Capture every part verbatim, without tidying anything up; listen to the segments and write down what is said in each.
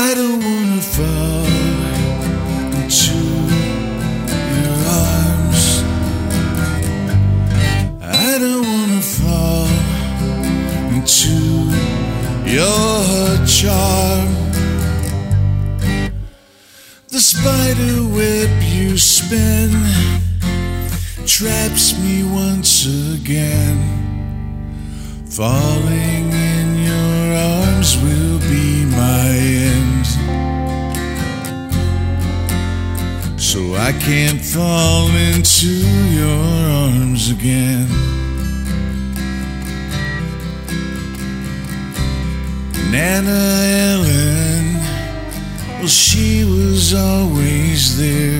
I don't wanna fall into your arms. I don't wanna fall into your charm. The spider web you spin traps me once again. Falling in your arms will be my end. So I can't fall into your arms again. Nana Ellen, well, she was always there.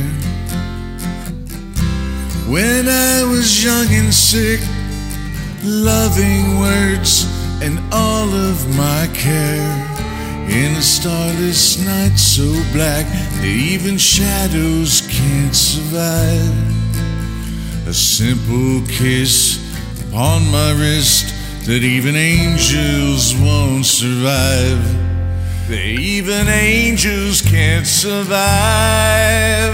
When I was young and sick, loving words and all of my care. In a starless night so black that even shadows can't survive. A simple kiss upon my wrist that even angels won't survive. That even angels can't survive.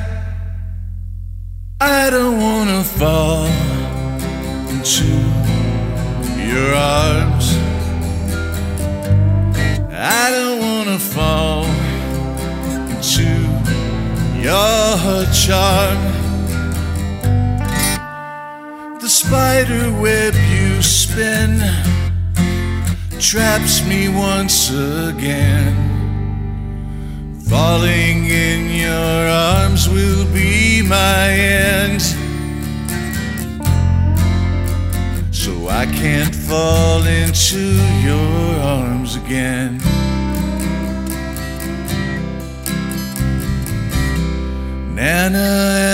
I don't wanna fall into your arms. I don't wanna fall into your charm. The spider web you spin traps me once again. Falling in your arms will be my end. So I can't fall into your arms again. Nana